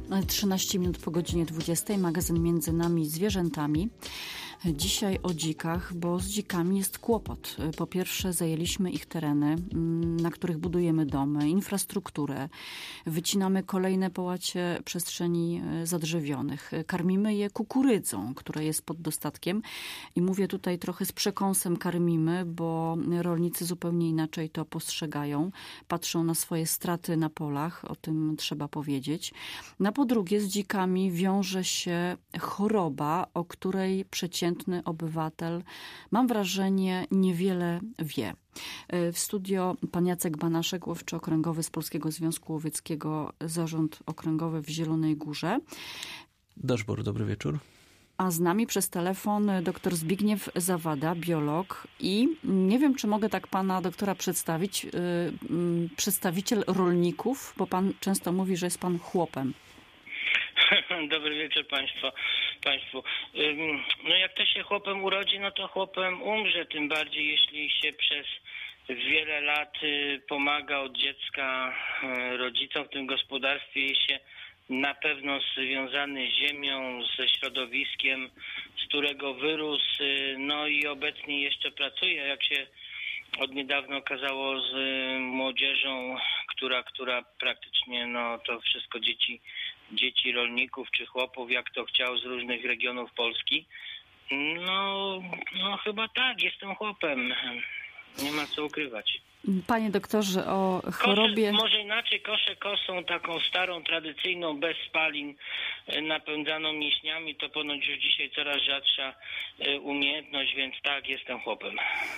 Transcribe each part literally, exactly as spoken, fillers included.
trzynaście minut po godzinie dwudziestej. Magazyn Między nami zwierzętami. Dzisiaj o dzikach, bo z dzikami jest kłopot. Po pierwsze, zajęliśmy ich tereny, na których budujemy domy, infrastrukturę. Wycinamy kolejne połacie przestrzeni zadrzewionych. Karmimy je kukurydzą, która jest pod dostatkiem. I mówię tutaj trochę z przekąsem karmimy, bo rolnicy zupełnie inaczej to postrzegają. Patrzą na swoje straty na polach, o tym trzeba powiedzieć. Na po drugie, z dzikami wiąże się choroba, o której przeciętny obywatel, mam wrażenie, niewiele wie. W studio pan Jacek Banaszek, łowczy okręgowy z Polskiego Związku Łowieckiego, Zarząd Okręgowy w Zielonej Górze. Daszbor, dobry wieczór. A z nami przez telefon dr Zbigniew Zawada, biolog i nie wiem, czy mogę tak pana doktora przedstawić, yy, yy, przedstawiciel rolników, bo pan często mówi, że jest pan chłopem. Dobry wieczór państwo, Państwu. No jak to się chłopem urodzi, no to chłopem umrze, tym bardziej jeśli się przez wiele lat pomaga od dziecka rodzicom w tym gospodarstwie i się na pewno związany z ziemią, ze środowiskiem, z którego wyrósł, no i obecnie jeszcze pracuje, jak się od niedawna okazało, z młodzieżą, która, która praktycznie, no to wszystko dzieci, dzieci rolników czy chłopów, jak to chciał, z różnych regionów Polski. No, no chyba tak, jestem chłopem. Nie ma co ukrywać. Panie doktorze, o chorobie... Kosze, może inaczej, kosze kosą taką starą, tradycyjną, bez spalin, napędzaną mięśniami, to ponoć już dzisiaj coraz rzadsza umiejętność, więc tak, jestem chłopem.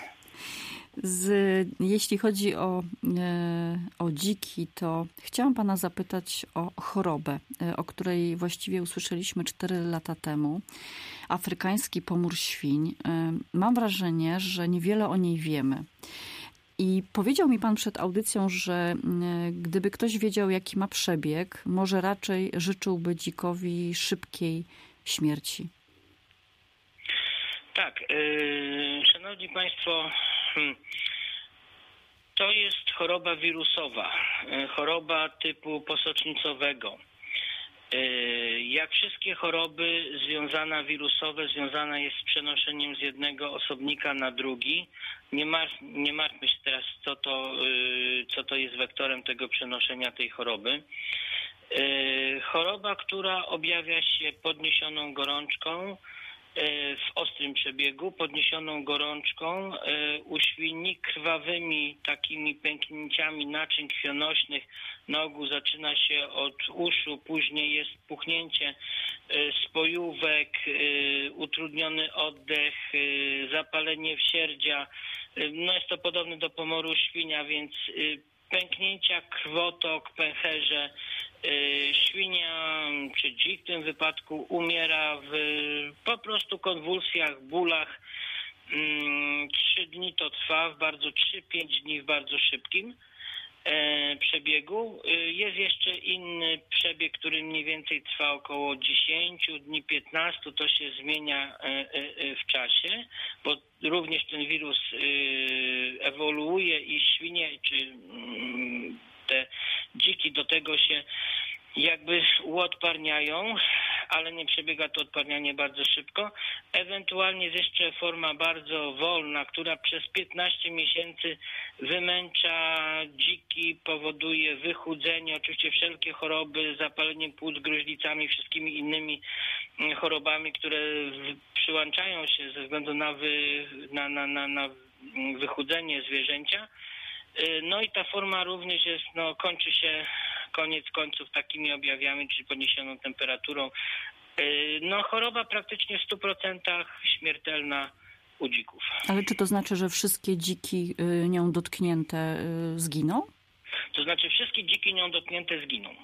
Z, jeśli chodzi o, e, o dziki, to chciałam pana zapytać o chorobę, e, o której właściwie usłyszeliśmy cztery lata temu. Afrykański pomór świń. E, mam wrażenie, że niewiele o niej wiemy. I powiedział mi pan przed audycją, że e, gdyby ktoś wiedział, jaki ma przebieg, może raczej życzyłby dzikowi szybkiej śmierci. Tak, yy, szanowni państwo, hmm, to jest choroba wirusowa, yy, choroba typu posocznicowego. Yy, jak wszystkie choroby związane wirusowe, związana jest z przenoszeniem z jednego osobnika na drugi. Nie, martw, nie martwmy się teraz, co to, yy, co to jest wektorem tego przenoszenia tej choroby. Yy, choroba, która objawia się podniesioną gorączką, w ostrym przebiegu, podniesioną gorączką, u świni, krwawymi takimi pęknięciami naczyń krwionośnych. Na ogół zaczyna się od uszu, później jest puchnięcie spojówek, utrudniony oddech, zapalenie wsierdzia. No jest to podobne do pomoru świnia, więc pęknięcia, krwotok, pęcherze. Świnia, czy dzik w tym wypadku, umiera w po prostu konwulsjach, bólach. Trzy dni to trwa, w bardzo trzy pięć dni w bardzo szybkim przebiegu. Jest jeszcze inny przebieg, który mniej więcej trwa około dziesięć dni, piętnaście, to się zmienia w czasie, bo również ten wirus ewoluuje i świnie, czy te dziki do tego się jakby uodparniają, ale nie przebiega to odparnianie bardzo szybko. Ewentualnie jest jeszcze forma bardzo wolna, która przez piętnaście miesięcy wymęcza dziki, powoduje wychudzenie, oczywiście wszelkie choroby, zapaleniem płuc, gruźlicami, wszystkimi innymi chorobami, które przyłączają się ze względu na, wy, na, na, na, na wychudzenie zwierzęcia. No i ta forma również jest, no kończy się koniec końców takimi objawami, czyli podniesioną temperaturą. No choroba praktycznie w stu procentach śmiertelna u dzików. Ale czy to znaczy, że wszystkie dziki nią dotknięte zginą? To znaczy wszystkie dziki nią dotknięte zginą.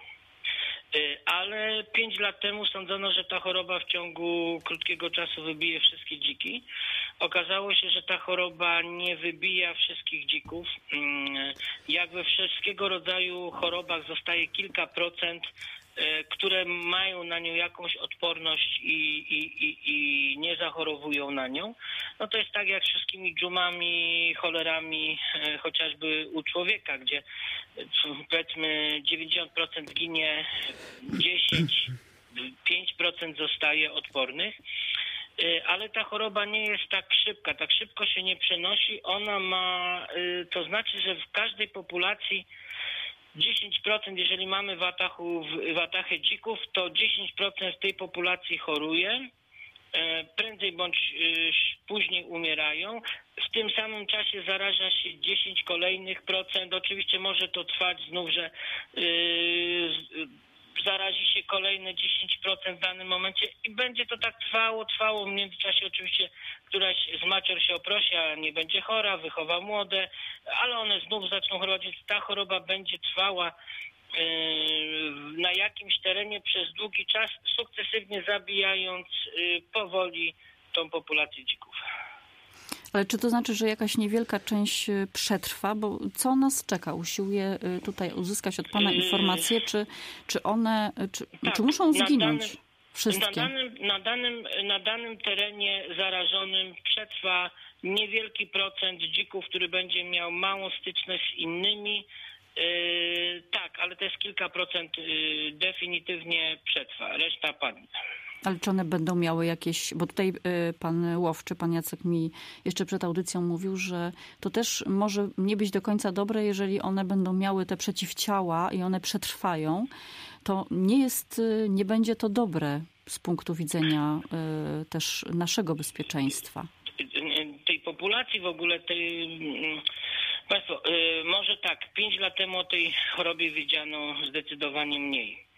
Ale pięć lat temu sądzono, że ta choroba w ciągu krótkiego czasu wybije wszystkie dziki. Okazało się, że ta choroba nie wybija wszystkich dzików. Jak we wszystkiego rodzaju chorobach zostaje kilka procent, które mają na nią jakąś odporność i, i, i, i nie zachorowują na nią. No to jest tak jak z wszystkimi dżumami, cholerami, chociażby u człowieka, gdzie powiedzmy dziewięćdziesiąt procent ginie gdzieś pięć procent zostaje odpornych. Ale ta choroba nie jest tak szybka, tak szybko się nie przenosi. Ona ma, to znaczy, że w każdej populacji dziesięć procent, jeżeli mamy watachów, watachę dzików, to dziesięć procent w tej populacji choruje. Prędzej bądź później umierają. W tym samym czasie zaraża się dziesięć kolejnych procent. Oczywiście może to trwać znów, że zarazi się kolejne dziesięć procent w danym momencie i będzie to tak trwało, trwało. W międzyczasie oczywiście któraś z macior się oprosi, a nie będzie chora, wychowa młode, ale one znów zaczną chorować, więc ta choroba będzie trwała na jakimś terenie przez długi czas, sukcesywnie zabijając powoli tą populację dzików. Ale czy to znaczy, że jakaś niewielka część przetrwa? Bo co nas czeka? Usiłuję tutaj uzyskać od pana informacje, czy, czy one, czy, tak, czy muszą zginąć? Na danym, wszystkie? Na danym, na, danym, na danym terenie zarażonym przetrwa niewielki procent dzików, który będzie miał małą styczność z innymi. Yy, tak, ale to jest kilka procent yy, definitywnie przetrwa, reszta padnie. Ale czy one będą miały jakieś, bo tutaj pan łowczy, pan Jacek mi jeszcze przed audycją mówił, że to też może nie być do końca dobre, jeżeli one będą miały te przeciwciała i one przetrwają, to nie jest, nie będzie to dobre z punktu widzenia też naszego bezpieczeństwa. Tej populacji w ogóle, tej, Państwo, może tak, pięć lat temu o tej chorobie wiedziano zdecydowanie mniej.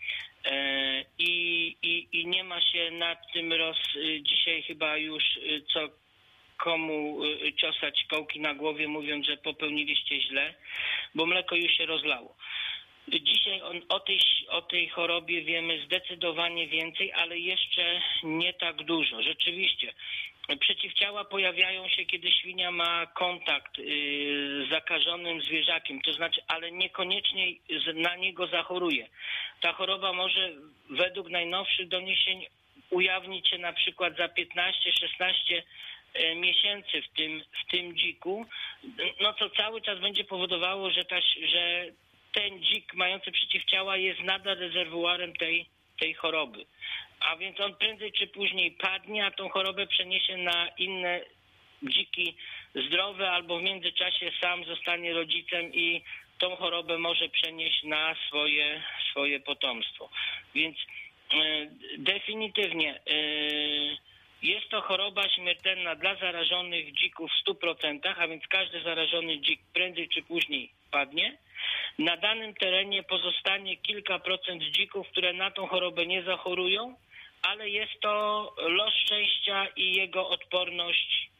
I, i, i nie ma się nad tym roz dzisiaj chyba już co komu ciosać kołki na głowie, mówiąc, że popełniliście źle, bo mleko już się rozlało. Dzisiaj on, o, tej, o tej chorobie wiemy zdecydowanie więcej, ale jeszcze nie tak dużo. Rzeczywiście przeciwciała pojawiają się, kiedy świnia ma kontakt z zakażonym zwierzakiem, to znaczy, ale niekoniecznie na niego zachoruje. Ta choroba może według najnowszych doniesień ujawnić się na przykład za piętnaście szesnaście miesięcy w tym, w tym dziku, no co cały czas będzie powodowało, że, ta, że ten dzik mający przeciwciała jest nadal rezerwuarem tej, tej choroby. A więc on prędzej czy później padnie, a tą chorobę przeniesie na inne dziki zdrowe, albo w międzyczasie sam zostanie rodzicem i tą chorobę może przenieść na swoje, swoje potomstwo. Więc e, definitywnie e, jest to choroba śmiertelna dla zarażonych dzików w stu procentach, a więc każdy zarażony dzik prędzej czy później padnie. Na danym terenie pozostanie kilka procent dzików, które na tą chorobę nie zachorują, ale jest to los szczęścia i jego odporność.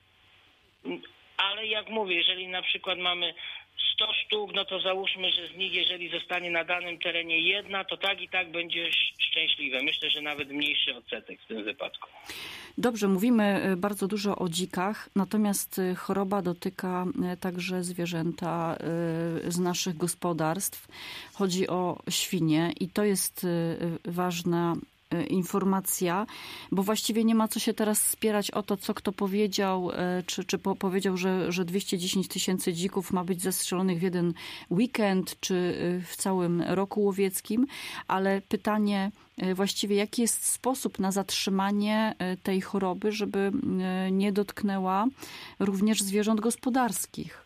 Ale jak mówię, jeżeli na przykład mamy sto sztuk, no to załóżmy, że z nich, jeżeli zostanie na danym terenie jedna, to tak i tak będzie szczęśliwe. Myślę, że nawet mniejszy odsetek w tym wypadku. Dobrze, mówimy bardzo dużo o dzikach, natomiast choroba dotyka także zwierzęta z naszych gospodarstw. Chodzi o świnie i to jest ważna informacja, bo właściwie nie ma co się teraz spierać o to, co kto powiedział, czy, czy po, powiedział, że, że dwieście dziesięć tysięcy dzików ma być zestrzelonych w jeden weekend, czy w całym roku łowieckim, ale pytanie właściwie, jaki jest sposób na zatrzymanie tej choroby, żeby nie dotknęła również zwierząt gospodarskich?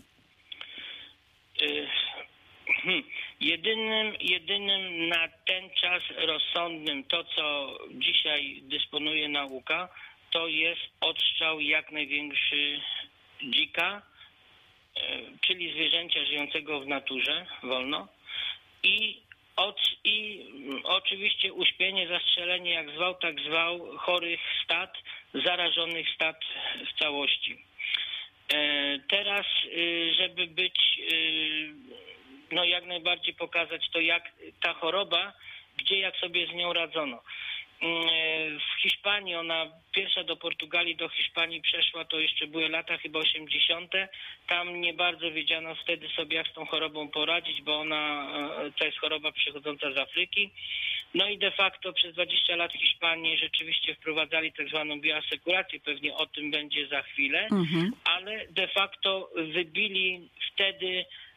Hmm. Jedynym, jedynym na ten czas rozsądnym, to co dzisiaj dysponuje nauka, to jest odstrzał jak największy dzika, czyli zwierzęcia żyjącego w naturze wolno i, od, i oczywiście uśpienie, zastrzelenie jak zwał, tak zwał chorych stad, zarażonych stad w całości. Teraz, żeby być no jak najbardziej pokazać to, jak ta choroba, gdzie jak sobie z nią radzono. W Hiszpanii, ona pierwsza do Portugalii, do Hiszpanii przeszła, to jeszcze były lata chyba osiemdziesiąte. Tam nie bardzo wiedziano wtedy sobie, jak z tą chorobą poradzić, bo ona, to jest choroba przychodząca z Afryki. No i de facto przez dwadzieścia lat w Hiszpanii rzeczywiście wprowadzali tak zwaną bioasekurację, pewnie o tym będzie za chwilę, mhm. ale de facto wybili wtedy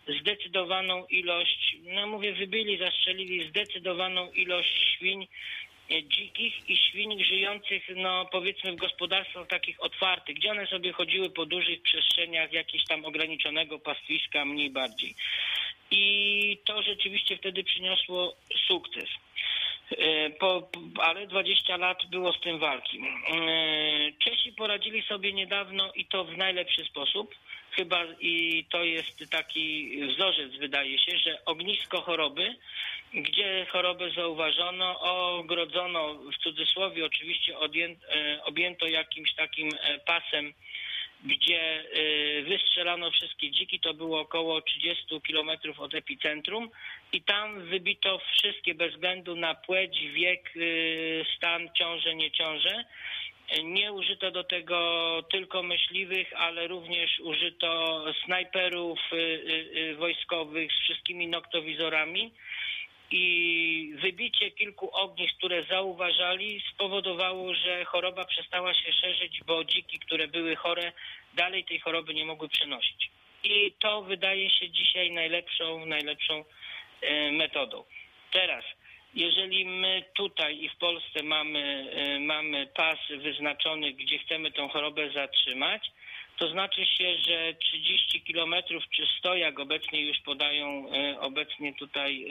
zdecydowaną ilość, no mówię, wybili, zastrzelili zdecydowaną ilość świń dzikich i świń żyjących, no powiedzmy, w gospodarstwach takich otwartych, gdzie one sobie chodziły po dużych przestrzeniach jakiegoś tam ograniczonego pastwiska, mniej bardziej. I to rzeczywiście wtedy przyniosło sukces. Po, ale dwadzieścia lat było z tym walki. Czesi poradzili sobie niedawno i to w najlepszy sposób. Chyba i to jest taki wzorzec, wydaje się, że ognisko choroby, gdzie chorobę zauważono, ogrodzono, w cudzysłowie oczywiście objęto jakimś takim pasem, gdzie wystrzelano wszystkie dziki, to było około trzydzieści kilometrów od epicentrum i tam wybito wszystkie bez względu na płeć, wiek, stan, ciążę, nie ciążę. Nie użyto do tego tylko myśliwych, ale również użyto snajperów wojskowych z wszystkimi noktowizorami i wybicie kilku ognisk, które zauważali, spowodowało, że choroba przestała się szerzyć, bo dziki, które były chore, dalej tej choroby nie mogły przenosić. I to wydaje się dzisiaj najlepszą, najlepszą metodą. Teraz, jeżeli my tutaj i w Polsce mamy, mamy pas wyznaczony, gdzie chcemy tą chorobę zatrzymać, to znaczy się, że trzydzieści kilometrów czy sto, jak obecnie już podają obecnie tutaj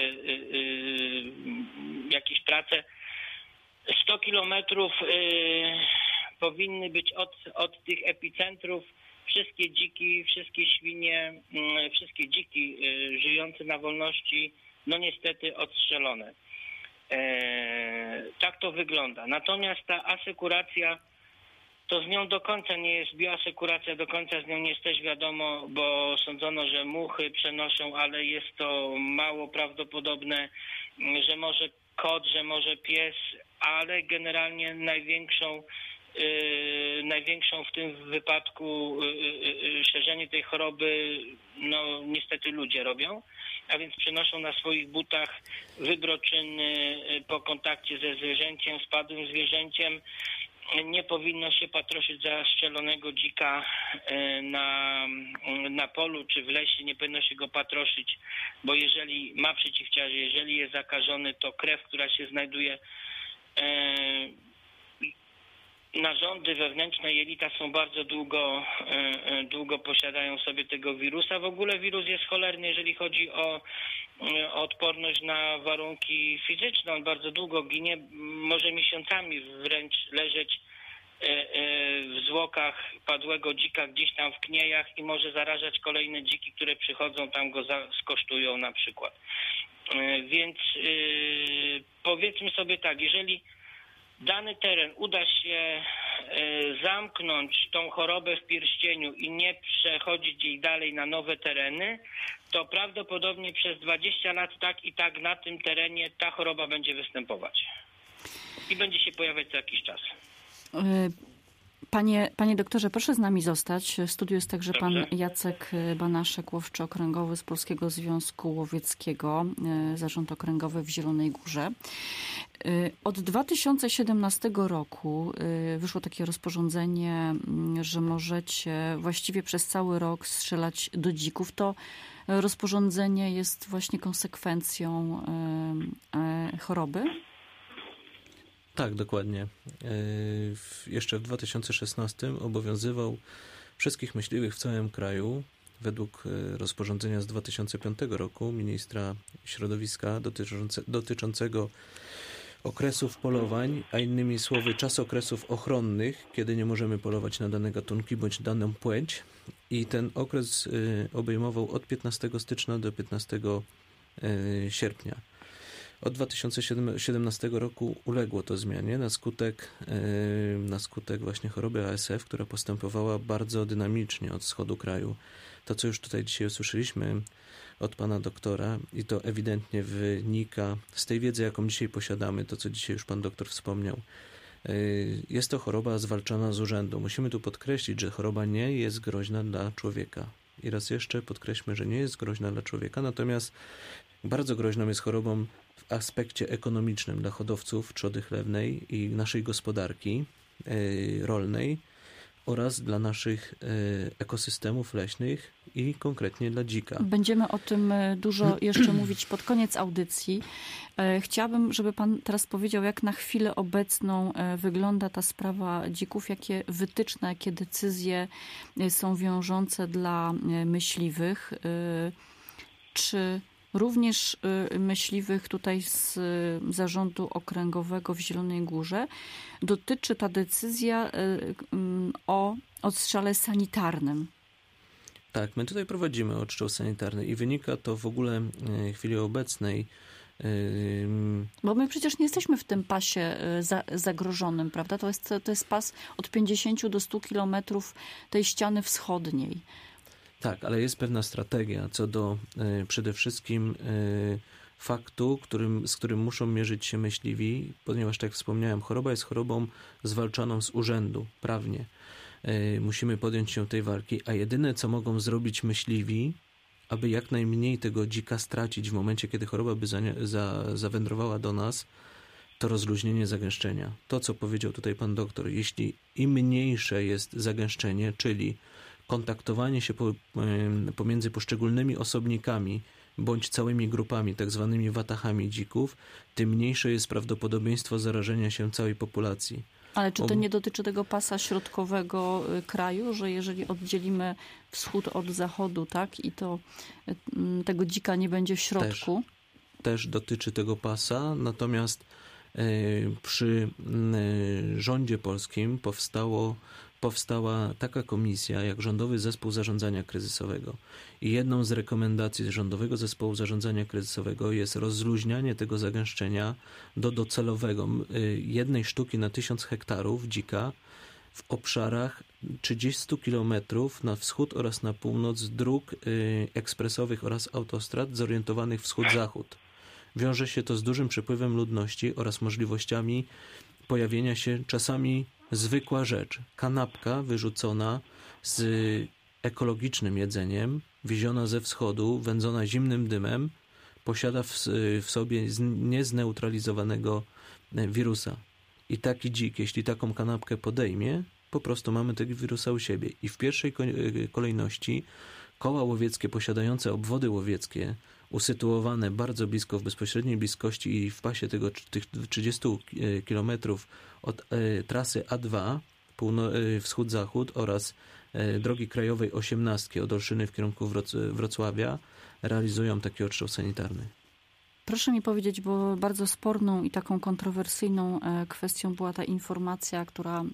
jakieś prace, sto kilometrów powinny być od, od tych epicentrów wszystkie dziki, wszystkie świnie, wszystkie dziki żyjące na wolności, no niestety odstrzelone. Tak to wygląda. Natomiast ta asekuracja, to z nią do końca nie jest, bioasekuracja do końca z nią nie jest też wiadomo, bo sądzono, że muchy przenoszą, ale jest to mało prawdopodobne, że może kot, że może pies, ale generalnie największą, yy, największą w tym wypadku yy, yy, szerzenie tej choroby, no niestety ludzie robią, a więc przenoszą na swoich butach wybroczyny po kontakcie ze zwierzęciem, spadłym zwierzęciem. Nie powinno się patroszyć zastrzelonego dzika na, na polu czy w lesie, nie powinno się go patroszyć, bo jeżeli ma przeciwciały, jeżeli jest zakażony, to krew, która się znajduje, narządy wewnętrzne jelita są bardzo długo, długo posiadają sobie tego wirusa. W ogóle wirus jest cholerny, jeżeli chodzi o, o odporność na warunki fizyczne. On bardzo długo ginie, może miesiącami wręcz leżeć w zwłokach padłego dzika gdzieś tam w kniejach i może zarażać kolejne dziki, które przychodzą, tam go skosztują na przykład. Więc powiedzmy sobie tak, jeżeli dany teren uda się zamknąć tą chorobę w pierścieniu i nie przechodzić jej dalej na nowe tereny, to prawdopodobnie przez dwadzieścia lat tak i tak na tym terenie ta choroba będzie występować. I będzie się pojawiać co jakiś czas. Panie, panie doktorze, proszę z nami zostać. W studiu jest także pan Jacek Banaszek, łowczy okręgowy z Polskiego Związku Łowieckiego, Zarząd Okręgowy w Zielonej Górze. Od dwa tysiące siedemnastego roku wyszło takie rozporządzenie, że możecie właściwie przez cały rok strzelać do dzików. To rozporządzenie jest właśnie konsekwencją choroby? Tak, dokładnie. Jeszcze w dwa tysiące szesnastym obowiązywał wszystkich myśliwych w całym kraju według rozporządzenia z dwa tysiące piątego roku ministra środowiska dotyczące, dotyczącego okresów polowań, a innymi słowy czas okresów ochronnych, kiedy nie możemy polować na dane gatunki bądź daną płeć. I ten okres obejmował od piętnastego stycznia do piętnastego sierpnia. Od dwa tysiące siedemnastego roku uległo to zmianie na skutek, na skutek właśnie choroby A S F, która postępowała bardzo dynamicznie od wschodu kraju. To, co już tutaj dzisiaj usłyszeliśmy od pana doktora i to ewidentnie wynika z tej wiedzy, jaką dzisiaj posiadamy, to, co dzisiaj już pan doktor wspomniał. Jest to choroba zwalczana z urzędu. Musimy tu podkreślić, że choroba nie jest groźna dla człowieka. I raz jeszcze podkreślmy, że nie jest groźna dla człowieka, natomiast bardzo groźną jest chorobą w aspekcie ekonomicznym dla hodowców trzody chlewnej i naszej gospodarki rolnej, oraz dla naszych ekosystemów leśnych i konkretnie dla dzika. Będziemy o tym dużo jeszcze mówić pod koniec audycji. Chciałabym, żeby pan teraz powiedział, jak na chwilę obecną wygląda ta sprawa dzików, jakie wytyczne, jakie decyzje są wiążące dla myśliwych. Czy również myśliwych tutaj z Zarządu Okręgowego w Zielonej Górze dotyczy ta decyzja o odstrzale sanitarnym? Tak, my tutaj prowadzimy odstrzał sanitarny i wynika to w ogóle w chwili obecnej. Bo my przecież nie jesteśmy w tym pasie zagrożonym, prawda? To jest, to jest pas od pięćdziesięciu do stu kilometrów tej ściany wschodniej. Tak, ale jest pewna strategia co do y, przede wszystkim y, faktu, którym, z którym muszą mierzyć się myśliwi, ponieważ, tak jak wspomniałem, choroba jest chorobą zwalczaną z urzędu, prawnie. Y, musimy podjąć się tej walki, a jedyne, co mogą zrobić myśliwi, aby jak najmniej tego dzika stracić w momencie, kiedy choroba by za, za, zawędrowała do nas, to rozluźnienie zagęszczenia. To, co powiedział tutaj pan doktor, jeśli im mniejsze jest zagęszczenie, czyli kontaktowanie się po, pomiędzy poszczególnymi osobnikami bądź całymi grupami, tak zwanymi watachami dzików, tym mniejsze jest prawdopodobieństwo zarażenia się całej populacji. Ale czy to nie dotyczy tego pasa środkowego kraju, że jeżeli oddzielimy wschód od zachodu, tak, i to tego dzika nie będzie w środku? Też, też dotyczy tego pasa, natomiast y, przy y, rządzie polskim powstało powstała taka komisja jak Rządowy Zespół Zarządzania Kryzysowego. I jedną z rekomendacji Rządowego Zespołu Zarządzania Kryzysowego jest rozluźnianie tego zagęszczenia do docelowego jednej sztuki na tysiąc hektarów dzika w obszarach trzydziestu kilometrów na wschód oraz na północ dróg ekspresowych oraz autostrad zorientowanych wschód-zachód. Wiąże się to z dużym przepływem ludności oraz możliwościami pojawienia się czasami zwykła rzecz, kanapka wyrzucona z ekologicznym jedzeniem, wieziona ze wschodu, wędzona zimnym dymem, posiada w, w sobie niezneutralizowanego wirusa. I taki dzik, jeśli taką kanapkę podejmie, po prostu mamy tego wirusa u siebie. I w pierwszej kolejności koła łowieckie posiadające obwody łowieckie, usytuowane bardzo blisko, w bezpośredniej bliskości i w pasie tego, tych trzydziestu kilometrów od e, trasy A dwa, półno, e, wschód-zachód oraz e, drogi krajowej osiemnastki od Olszyny w kierunku Wroc- Wrocławia realizują taki odstrzał sanitarny. Proszę mi powiedzieć, bo bardzo sporną i taką kontrowersyjną kwestią była ta informacja, która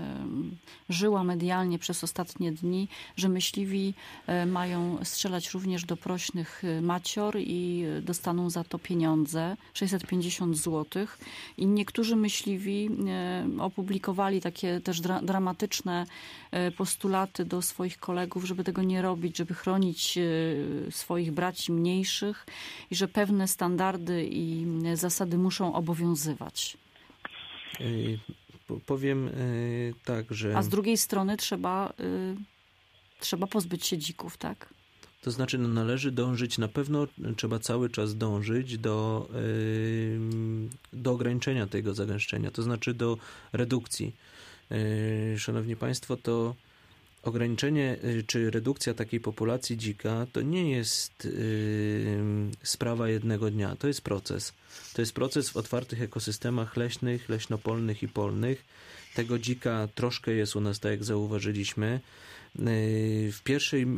żyła medialnie przez ostatnie dni, że myśliwi mają strzelać również do prośnych macior i dostaną za to pieniądze, sześćset pięćdziesiąt złotych. I niektórzy myśliwi opublikowali takie też dra- dramatyczne postulaty do swoich kolegów, żeby tego nie robić, żeby chronić swoich braci mniejszych i że pewne standardy i zasady muszą obowiązywać. Yy, powiem yy, tak, że... A z drugiej strony trzeba, yy, trzeba pozbyć się dzików, tak? To znaczy no, należy dążyć, na pewno trzeba cały czas dążyć do, yy, do ograniczenia tego zagęszczenia, to znaczy do redukcji. Yy, szanowni Państwo, to ograniczenie czy redukcja takiej populacji dzika to nie jest yy, sprawa jednego dnia, to jest proces. To jest proces w otwartych ekosystemach leśnych, leśnopolnych i polnych. Tego dzika troszkę jest u nas, tak jak zauważyliśmy. Yy, w pierwszej, yy,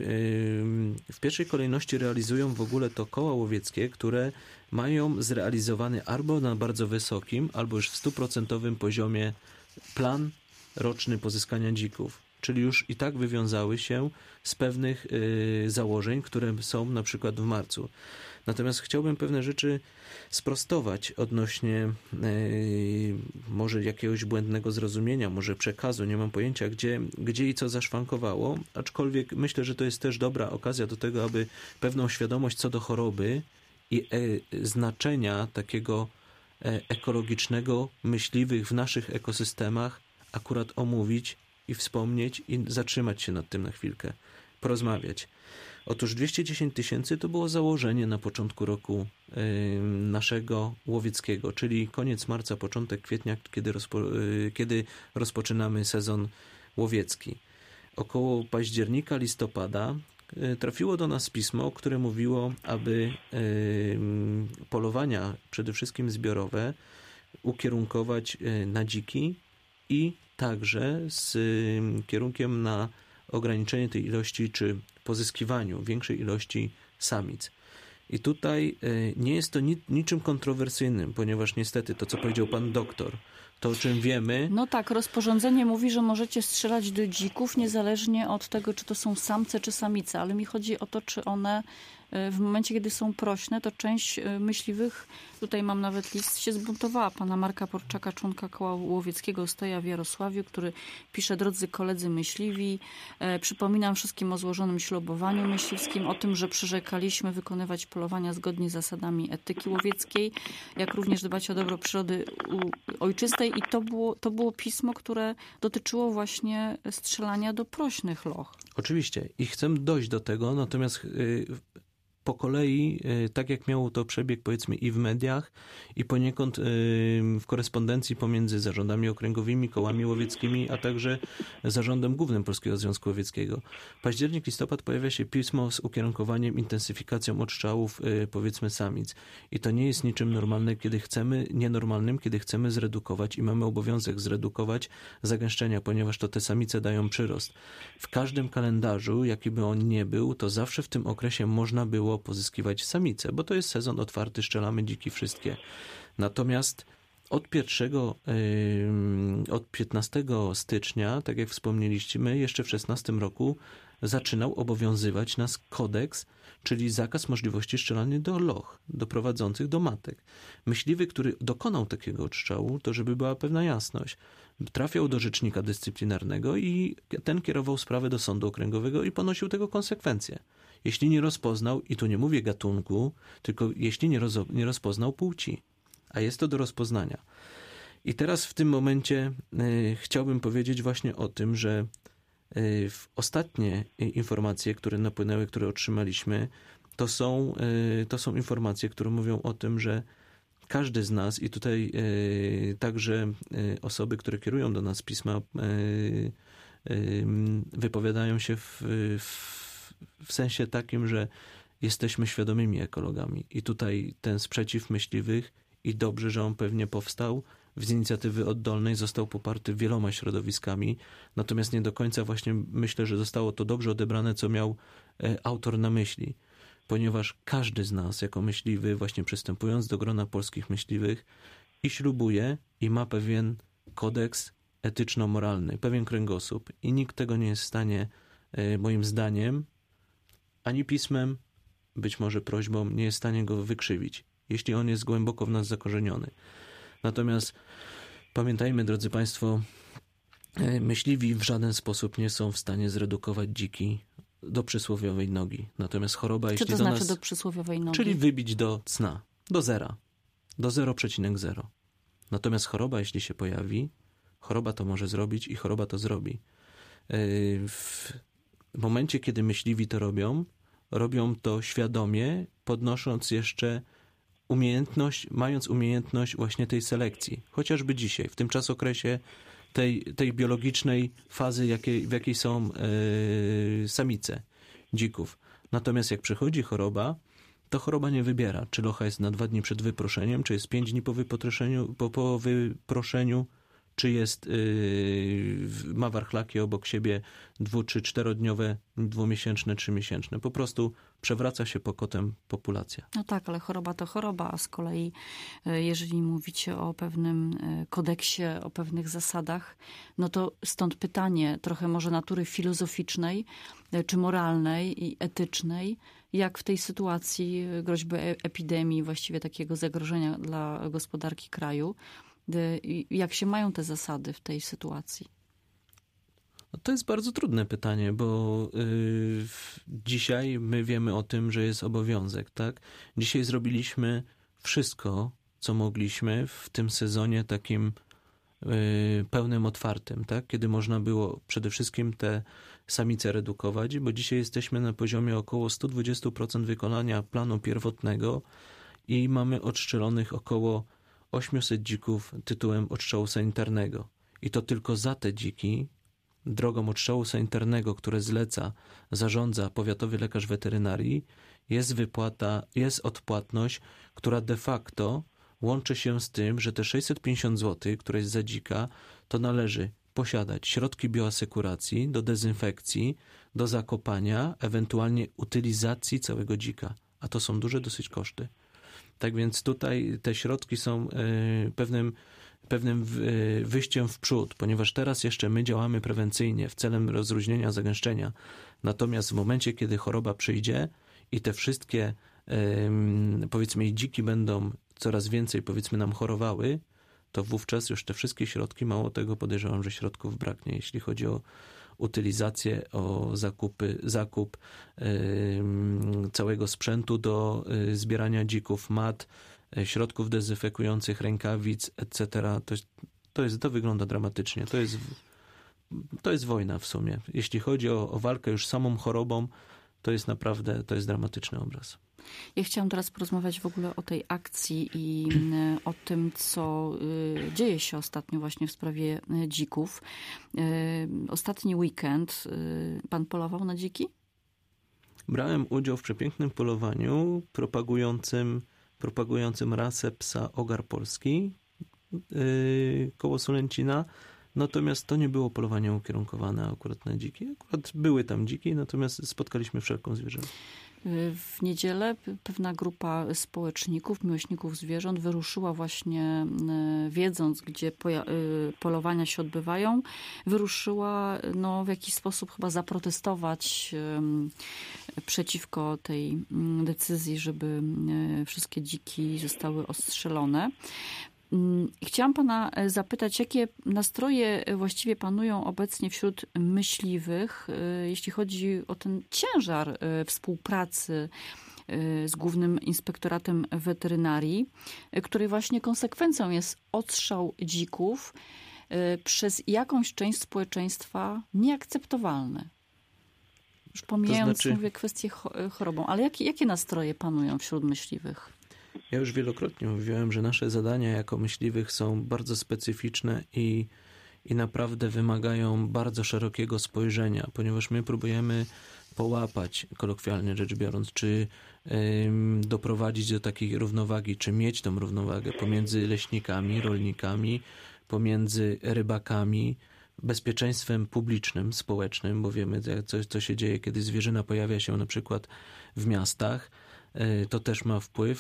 w pierwszej kolejności realizują w ogóle to koła łowieckie, które mają zrealizowany albo na bardzo wysokim, albo już w stuprocentowym poziomie plan roczny pozyskania dzików. Czyli już i tak wywiązały się z pewnych y, założeń, które są na przykład w marcu. Natomiast chciałbym pewne rzeczy sprostować odnośnie y, może jakiegoś błędnego zrozumienia, może przekazu, nie mam pojęcia, gdzie, gdzie i co zaszwankowało, aczkolwiek myślę, że to jest też dobra okazja do tego, aby pewną świadomość co do choroby i e, znaczenia takiego e, ekologicznego myśliwych w naszych ekosystemach akurat omówić i wspomnieć i zatrzymać się nad tym na chwilkę, porozmawiać. Otóż dwieście dziesięć tysięcy to było założenie na początku roku y, naszego łowieckiego, czyli koniec marca, początek kwietnia, kiedy, rozpo, y, kiedy rozpoczynamy sezon łowiecki. około października, listopada trafiło do nas pismo, które mówiło, aby polowania, przede wszystkim zbiorowe, ukierunkować na dziki i także z kierunkiem na ograniczenie tej ilości, czy pozyskiwaniu większej ilości samic. I tutaj nie jest to niczym kontrowersyjnym, ponieważ niestety to, co powiedział pan doktor, to o czym wiemy... No tak, rozporządzenie mówi, że możecie strzelać do dzików niezależnie od tego, czy to są samce, czy samice, ale mi chodzi o to, czy one w momencie, kiedy są prośne, to część myśliwych, tutaj mam nawet list, się zbuntowała. Pana Marka Porczaka, członka Koła Łowieckiego Ostoja w Jarosławiu, który pisze: drodzy koledzy myśliwi, e, przypominam wszystkim o złożonym ślubowaniu myśliwskim, o tym, że przyrzekaliśmy wykonywać polowania zgodnie z zasadami etyki łowieckiej, jak również dbać o dobro przyrody ojczystej. I to było, to było pismo, które dotyczyło właśnie strzelania do prośnych loch. Oczywiście. I chcę dojść do tego, natomiast... Yy... po kolei, tak jak miało to przebieg, powiedzmy, i w mediach, i poniekąd w korespondencji pomiędzy zarządami okręgowymi, kołami łowieckimi, a także zarządem głównym Polskiego Związku Łowieckiego. Październik, listopad pojawia się pismo z ukierunkowaniem, intensyfikacją odstrzałów, powiedzmy, samic. I to nie jest niczym normalne, kiedy chcemy, nienormalnym, kiedy chcemy zredukować i mamy obowiązek zredukować zagęszczenia, ponieważ to te samice dają przyrost. W każdym kalendarzu, jaki by on nie był, to zawsze w tym okresie można było pozyskiwać samice, bo to jest sezon otwarty, strzelamy dziki wszystkie. Natomiast od pierwszego, yy, od piętnastego stycznia, tak jak wspomnieliśmy, jeszcze w szesnastym roku zaczynał obowiązywać nas kodeks, czyli zakaz możliwości strzelania do loch, doprowadzących do matek. Myśliwy, który dokonał takiego odstrzału, to żeby była pewna jasność, trafiał do rzecznika dyscyplinarnego i ten kierował sprawę do sądu okręgowego i ponosił tego konsekwencje. Jeśli nie rozpoznał, i tu nie mówię gatunku, tylko jeśli nie, roz, nie rozpoznał płci, a jest to do rozpoznania. I teraz w tym momencie y, chciałbym powiedzieć właśnie o tym, że y, w ostatnie informacje, które napłynęły, które otrzymaliśmy, to są, y, to są informacje, które mówią o tym, że każdy z nas, i tutaj y, także y, osoby, które kierują do nas pisma, y, y, wypowiadają się w, w w sensie takim, że jesteśmy świadomymi ekologami i tutaj ten sprzeciw myśliwych, i dobrze, że on pewnie powstał, z inicjatywy oddolnej został poparty wieloma środowiskami, natomiast nie do końca właśnie myślę, że zostało to dobrze odebrane, co miał autor na myśli, ponieważ każdy z nas jako myśliwy, właśnie przystępując do grona polskich myśliwych, i ślubuje, i ma pewien kodeks etyczno-moralny, pewien kręgosłup, i nikt tego nie jest w stanie, moim zdaniem, ani pismem, być może prośbą, nie jest w stanie go wykrzywić, jeśli on jest głęboko w nas zakorzeniony. Natomiast pamiętajmy, drodzy Państwo, myśliwi w żaden sposób nie są w stanie zredukować dziki do przysłowiowej nogi. Natomiast choroba, Co jeśli to do znaczy nas... do przysłowiowej nogi? Czyli wybić do cna, do zera, do zero przecinek zero. Natomiast choroba, jeśli się pojawi, choroba to może zrobić i choroba to zrobi. W momencie, kiedy myśliwi to robią, robią to świadomie, podnosząc jeszcze umiejętność, mając umiejętność właśnie tej selekcji. Chociażby dzisiaj, w tym czasokresie tej, tej biologicznej fazy, jakiej, w jakiej są yy, samice dzików. Natomiast jak przychodzi choroba, to choroba nie wybiera, czy locha jest na dwa dni przed wyproszeniem, czy jest pięć dni po wyproszeniu, po, po wyproszeniu, czy jest, yy, ma warchlaki obok siebie dwu czy czterodniowe, dwumiesięczne, trzymiesięczne. Po prostu przewraca się pokotem populacja. No tak, ale choroba to choroba, a z kolei jeżeli mówicie o pewnym kodeksie, o pewnych zasadach, no to stąd pytanie trochę może natury filozoficznej, czy moralnej i etycznej, jak w tej sytuacji groźby epidemii, właściwie takiego zagrożenia dla gospodarki kraju, jak się mają te zasady w tej sytuacji? No to jest bardzo trudne pytanie, bo yy, dzisiaj my wiemy o tym, że jest obowiązek, tak? Dzisiaj zrobiliśmy wszystko, co mogliśmy w tym sezonie takim yy, pełnym, otwartym, tak? Kiedy można było przede wszystkim te samice redukować, bo dzisiaj jesteśmy na poziomie około sto dwadzieścia procent wykonania planu pierwotnego i mamy odstrzelonych około osiemset dzików tytułem odstrzału sanitarnego. I to tylko za te dziki drogą odstrzału sanitarnego, które zleca, zarządza powiatowy lekarz weterynarii, jest wypłata, jest odpłatność, która de facto łączy się z tym, że te sześćset pięćdziesiąt złotych, które jest za dzika, to należy posiadać środki bioasekuracji do dezynfekcji, do zakopania, ewentualnie utylizacji całego dzika. A to są duże dosyć koszty. Tak więc tutaj te środki są y, pewnym, pewnym y, wyjściem w przód, ponieważ teraz jeszcze my działamy prewencyjnie w celem rozluźnienia zagęszczenia. Natomiast w momencie, kiedy choroba przyjdzie i te wszystkie y, powiedzmy dziki będą coraz więcej powiedzmy nam chorowały, to wówczas już te wszystkie środki, mało tego podejrzewam, że środków braknie, jeśli chodzi o utylizację, o zakupy, zakup y, całego sprzętu do y, zbierania dzików, mat, y, środków dezynfekujących, rękawic, et cetera. To, to, jest, to wygląda dramatycznie. To jest, to jest wojna w sumie. Jeśli chodzi o, o walkę już samą chorobą, to jest naprawdę, to jest dramatyczny obraz. Ja chciałam teraz porozmawiać w ogóle o tej akcji i o tym, co dzieje się ostatnio właśnie w sprawie dzików. Ostatni weekend pan polował na dziki? Brałem udział w przepięknym polowaniu propagującym, propagującym rasę psa ogar polski koło Sulęcina. Natomiast to nie było polowanie ukierunkowane akurat na dziki. Akurat były tam dziki, natomiast spotkaliśmy wszelką zwierzę. W niedzielę pewna grupa społeczników, miłośników zwierząt wyruszyła właśnie, wiedząc, gdzie polowania się odbywają, wyruszyła no, w jakiś sposób chyba zaprotestować przeciwko tej decyzji, żeby wszystkie dziki zostały ostrzelone. Chciałam pana zapytać, jakie nastroje właściwie panują obecnie wśród myśliwych, jeśli chodzi o ten ciężar współpracy z Głównym Inspektoratem Weterynarii, której właśnie konsekwencją jest odstrzał dzików przez jakąś część społeczeństwa nieakceptowalny. Już pomijając, to znaczy... mówię, kwestię chorobą, ale jakie, jakie nastroje panują wśród myśliwych? Ja już wielokrotnie mówiłem, że nasze zadania jako myśliwych są bardzo specyficzne i, i naprawdę wymagają bardzo szerokiego spojrzenia, ponieważ my próbujemy połapać, kolokwialnie rzecz biorąc, czy ym, doprowadzić do takiej równowagi, czy mieć tą równowagę pomiędzy leśnikami, rolnikami, pomiędzy rybakami, bezpieczeństwem publicznym, społecznym, bo wiemy, co, co się dzieje, kiedy zwierzyna pojawia się na przykład w miastach. To też ma wpływ.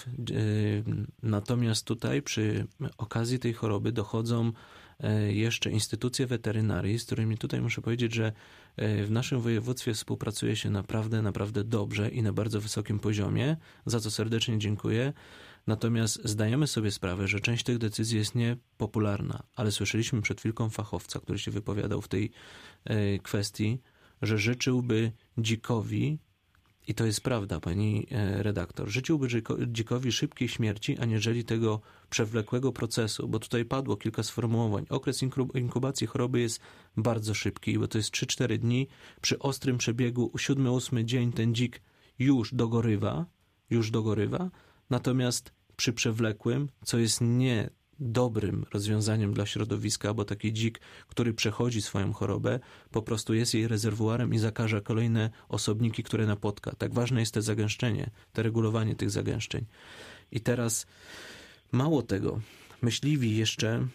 Natomiast tutaj przy okazji tej choroby dochodzą jeszcze instytucje weterynarii, z którymi tutaj muszę powiedzieć, że w naszym województwie współpracuje się naprawdę, naprawdę dobrze i na bardzo wysokim poziomie, za co serdecznie dziękuję. Natomiast zdajemy sobie sprawę, że część tych decyzji jest niepopularna, ale słyszeliśmy przed chwilką fachowca, który się wypowiadał w tej kwestii, że życzyłby dzikowi, i to jest prawda, pani redaktor, życzyłby dzikowi szybkiej śmierci, aniżeli tego przewlekłego procesu, bo tutaj padło kilka sformułowań. Okres inkubacji choroby jest bardzo szybki, bo to jest trzy cztery dni. Przy ostrym przebiegu siódmy ósmy dzień ten dzik już dogorywa, już dogorywa, natomiast przy przewlekłym, co jest nie dobrym rozwiązaniem dla środowiska, bo taki dzik, który przechodzi swoją chorobę, po prostu jest jej rezerwuarem i zakaża kolejne osobniki, które napotka. Tak ważne jest to zagęszczenie, to regulowanie tych zagęszczeń. I teraz mało tego, myśliwi jeszcze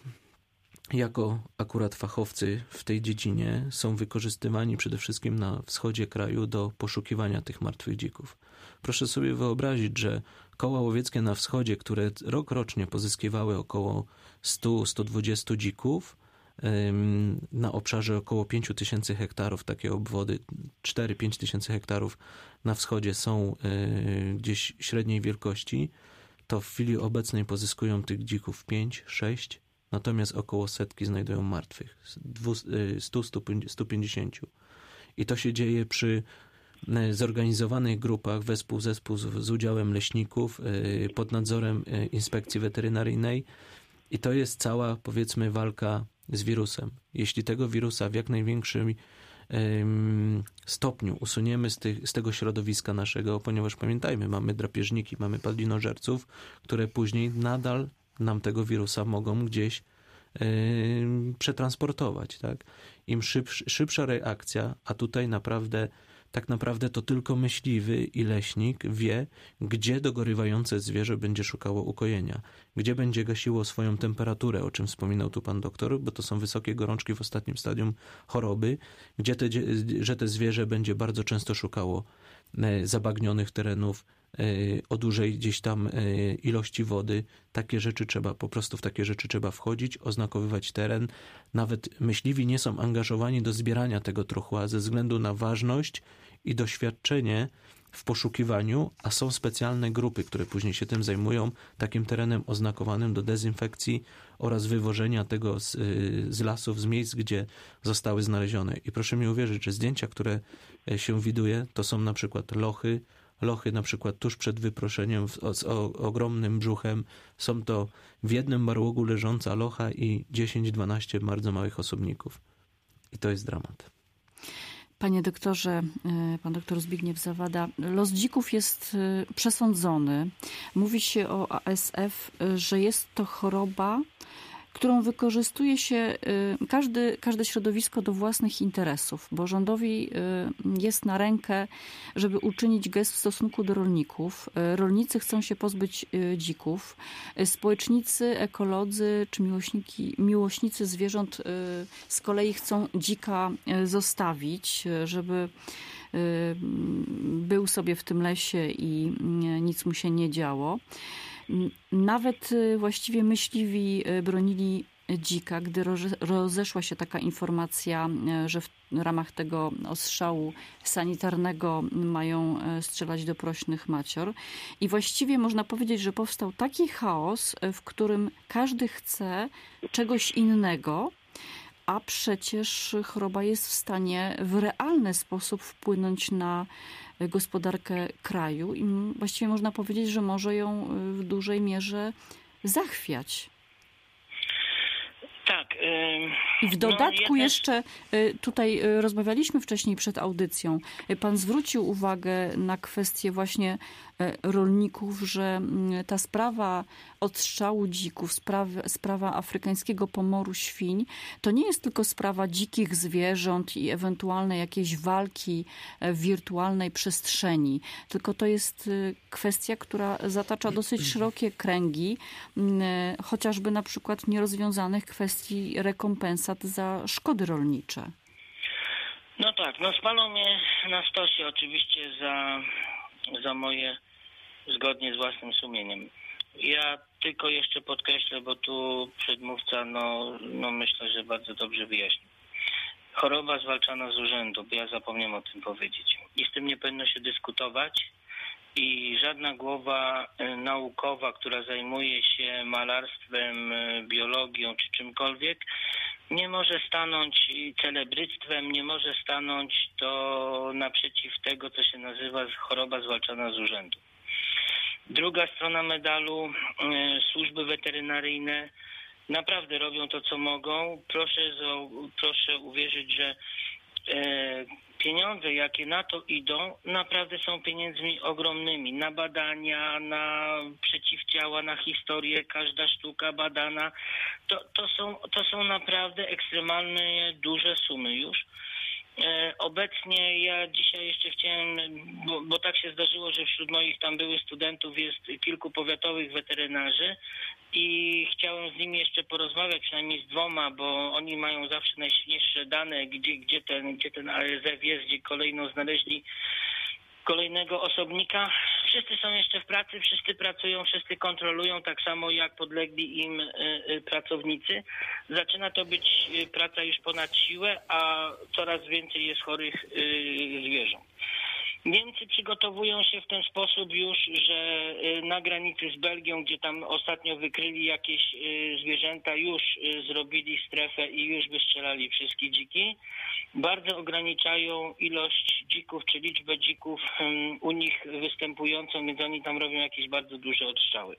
jako akurat fachowcy w tej dziedzinie są wykorzystywani przede wszystkim na wschodzie kraju do poszukiwania tych martwych dzików. Proszę sobie wyobrazić, że koła łowieckie na wschodzie, które rok rocznie pozyskiwały około sto do stu dwudziestu dzików, na obszarze około pięć tysięcy hektarów, takie obwody, cztery do pięciu tysięcy hektarów na wschodzie są gdzieś średniej wielkości, to w chwili obecnej pozyskują tych dzików pięć sześć, natomiast około setki znajdują martwych, sto do stu pięćdziesięciu. I to się dzieje przy zorganizowanych grupach, wespół zespół z, z udziałem leśników, pod nadzorem inspekcji weterynaryjnej i to jest cała, powiedzmy, walka z wirusem. Jeśli tego wirusa w jak największym stopniu usuniemy z, tych, z tego środowiska naszego, ponieważ pamiętajmy, mamy drapieżniki, mamy padlinożerców, które później nadal nam tego wirusa mogą gdzieś przetransportować, tak? Im szybsza, szybsza reakcja, a tutaj naprawdę tak naprawdę to tylko myśliwy i leśnik wie, gdzie dogorywające zwierzę będzie szukało ukojenia, gdzie będzie gasiło swoją temperaturę, o czym wspominał tu pan doktor, bo to są wysokie gorączki w ostatnim stadium choroby, gdzie te, że te zwierzę będzie bardzo często szukało zabagnionych terenów, o dużej gdzieś tam ilości wody. Takie rzeczy trzeba, po prostu w takie rzeczy trzeba wchodzić, oznakowywać teren. Nawet myśliwi nie są angażowani do zbierania tego truchła ze względu na ważność i doświadczenie w poszukiwaniu, a są specjalne grupy, które później się tym zajmują, takim terenem oznakowanym do dezynfekcji oraz wywożenia tego z, z lasów, z miejsc, gdzie zostały znalezione. I proszę mi uwierzyć, że zdjęcia, które się widuje, to są na przykład lochy, lochy na przykład tuż przed wyproszeniem z, z o, ogromnym brzuchem. Są to w jednym barłogu leżąca locha i dziesięć dwanaście bardzo małych osobników. I to jest dramat. Panie doktorze, pan doktor Zbigniew Zawada, los dzików jest przesądzony. Mówi się o A S F, że jest to choroba, którą wykorzystuje się każdy, każde środowisko do własnych interesów, bo rządowi jest na rękę, żeby uczynić gest w stosunku do rolników. Rolnicy chcą się pozbyć dzików. Społecznicy, ekolodzy czy miłośniki, miłośnicy zwierząt z kolei chcą dzika zostawić, żeby był sobie w tym lesie i nic mu się nie działo. Nawet właściwie myśliwi bronili dzika, gdy rozeszła się taka informacja, że w ramach tego ostrzału sanitarnego mają strzelać do prośnych macior. I właściwie można powiedzieć, że powstał taki chaos, w którym każdy chce czegoś innego, a przecież choroba jest w stanie w realny sposób wpłynąć na gospodarkę kraju i właściwie można powiedzieć, że może ją w dużej mierze zachwiać. Tak. I w dodatku no, jeszcze, tutaj rozmawialiśmy wcześniej przed audycją, pan zwrócił uwagę na kwestię właśnie rolników, że ta sprawa odstrzału dzików, sprawa, sprawa afrykańskiego pomoru świń, to nie jest tylko sprawa dzikich zwierząt i ewentualnej jakiejś walki w wirtualnej przestrzeni, tylko to jest kwestia, która zatacza dosyć szerokie kręgi, chociażby na przykład nierozwiązanych kwestii rekompensat za szkody rolnicze. No tak, no spalą mnie na stosie oczywiście za, za moje, zgodnie z własnym sumieniem. Ja tylko jeszcze podkreślę, bo tu przedmówca, no, no myślę, że bardzo dobrze wyjaśnił. Choroba zwalczana z urzędu, bo ja zapomniałem o tym powiedzieć. I z tym nie powinno się dyskutować i żadna głowa naukowa, która zajmuje się malarstwem, biologią czy czymkolwiek, nie może stanąć celebryctwem, nie może stanąć to naprzeciw tego, co się nazywa choroba zwalczana z urzędu. Druga strona medalu, służby weterynaryjne naprawdę robią to, co mogą. Proszę, proszę uwierzyć, że pieniądze, jakie na to idą, naprawdę są pieniędzmi ogromnymi. Na badania, na przeciwciała, na historię, każda sztuka badana. To, to, są, to są naprawdę ekstremalnie duże sumy już. Obecnie ja dzisiaj jeszcze chciałem, bo, bo tak się zdarzyło, że wśród moich tam byłych studentów jest kilku powiatowych weterynarzy i chciałem z nimi jeszcze porozmawiać, przynajmniej z dwoma, bo oni mają zawsze najsilniejsze dane, gdzie, gdzie, ten, gdzie ten A S F jest, gdzie kolejno znaleźli kolejnego osobnika. Wszyscy są jeszcze w pracy, wszyscy pracują, wszyscy kontrolują, tak samo jak podlegli im y, y, pracownicy. Zaczyna to być praca już ponad siłę, a coraz więcej jest chorych y, zwierząt. Niemcy przygotowują się w ten sposób już, że na granicy z Belgią, gdzie tam ostatnio wykryli jakieś zwierzęta, już zrobili strefę i już wystrzelali wszystkie dziki. Bardzo ograniczają ilość dzików, czy liczbę dzików u nich występującą, więc oni tam robią jakieś bardzo duże odstrzały.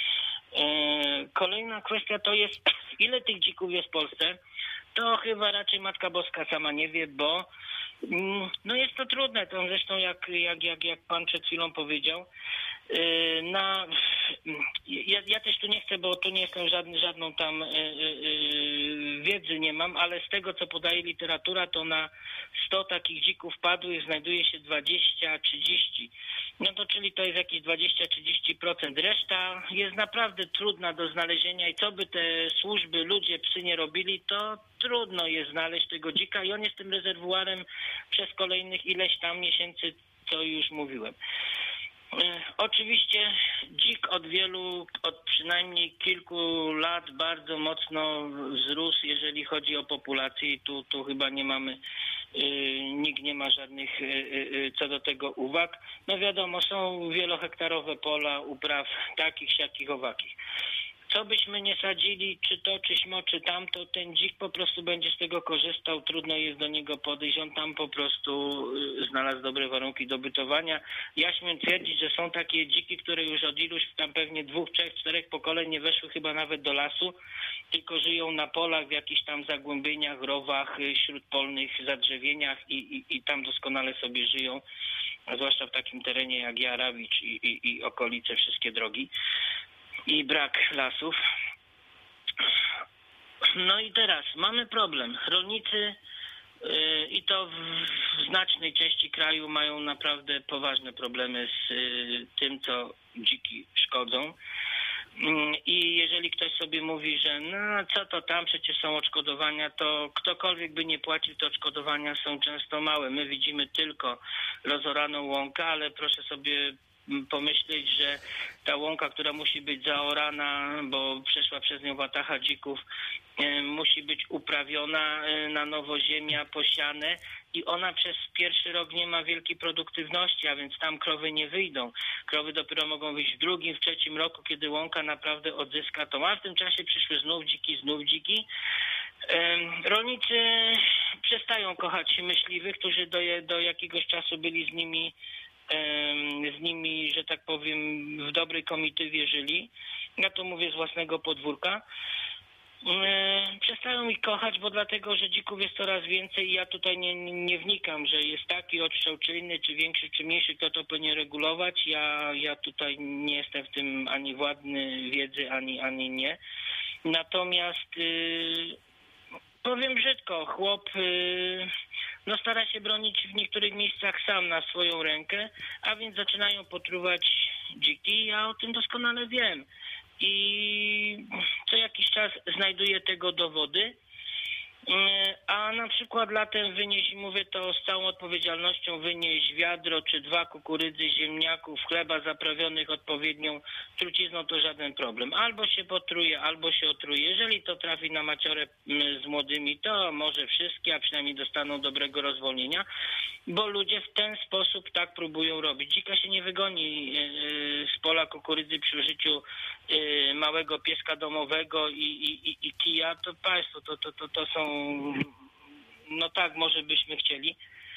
Kolejna kwestia to jest, ile tych dzików jest w Polsce. To chyba raczej Matka Boska sama nie wie, bo no jest to trudne, to zresztą jak, jak, jak, jak pan przed chwilą powiedział. Na, ja, ja też tu nie chcę, bo tu nie jestem żadny, żadną tam wiedzy nie mam, ale z tego, co podaje literatura, to na sto takich dzików padłych znajduje się dwadzieścia trzydzieści. No to czyli to jest jakieś dwadzieścia trzydzieści procent. Reszta jest naprawdę trudna do znalezienia i co by te służby, ludzie, psy nie robili, to trudno jest znaleźć tego dzika i on jest tym rezerwuarem przez kolejnych ileś tam miesięcy, co już mówiłem. Oczywiście dzik od wielu, od przynajmniej kilku lat bardzo mocno wzrósł, jeżeli chodzi o populację i tu, tu chyba nie mamy, yy, nikt nie ma żadnych yy, co do tego uwag. No wiadomo, są wielohektarowe pola upraw takich, siakich, owakich. Co byśmy nie sadzili, czy to, czy śmo, czy tamto, ten dzik po prostu będzie z tego korzystał, trudno jest do niego podejść, on tam po prostu znalazł dobre warunki do bytowania. Ja śmiem twierdzić, że są takie dziki, które już od iluś tam pewnie dwóch, trzech, czterech pokoleń nie weszły chyba nawet do lasu, tylko żyją na polach, w jakichś tam zagłębieniach, rowach, śródpolnych zadrzewieniach i, i, i tam doskonale sobie żyją, zwłaszcza w takim terenie jak Jarawicz i, i, i okolice, wszystkie drogi. I brak lasów. No i teraz mamy problem. Rolnicy yy, i to w, w znacznej części kraju mają naprawdę poważne problemy z yy, tym, co dziki szkodzą. Yy, I jeżeli ktoś sobie mówi, że no co to tam, przecież są odszkodowania, to ktokolwiek by nie płacił, te odszkodowania są często małe. My widzimy tylko rozoraną łąkę, ale proszę sobie pomyśleć, że ta łąka, która musi być zaorana, bo przeszła przez nią watacha dzików, musi być uprawiona na nowo, ziemia, posiane i ona przez pierwszy rok nie ma wielkiej produktywności, a więc tam krowy nie wyjdą. Krowy dopiero mogą wyjść w drugim, w trzecim roku, kiedy łąka naprawdę odzyska to. A w tym czasie przyszły znów dziki, znów dziki. Rolnicy przestają kochać myśliwych, którzy do, do jakiegoś czasu byli z nimi z nimi, że tak powiem, w dobrej komitywie żyli. Ja to mówię z własnego podwórka. Przestają ich kochać, bo dlatego, że dzików jest coraz więcej i ja tutaj nie, nie wnikam, że jest taki odstrzał czy inny, czy większy, czy mniejszy, kto to powinien regulować. Ja, ja tutaj nie jestem w tym ani władny wiedzy, ani, ani nie. Natomiast yy, powiem brzydko, chłop yy, no stara się bronić w niektórych miejscach sam na swoją rękę, a więc zaczynają potruwać dziki. Ja o tym doskonale wiem. I co jakiś czas znajduję tego dowody. A na przykład latem wynieść, mówię to z całą odpowiedzialnością, wynieść wiadro czy dwa kukurydzy, ziemniaków, chleba zaprawionych odpowiednią trucizną, to żaden problem. Albo się potruje, albo się otruje. Jeżeli to trafi na maciorę z młodymi, to może wszystkie, a przynajmniej dostaną dobrego rozwolnienia, bo ludzie w ten sposób tak próbują robić. Dzika się nie wygoni z pola kukurydzy przy użyciu małego pieska domowego i, i, i, i kija. To państwo, to, to, to, to są, no tak, może byśmy chcieli.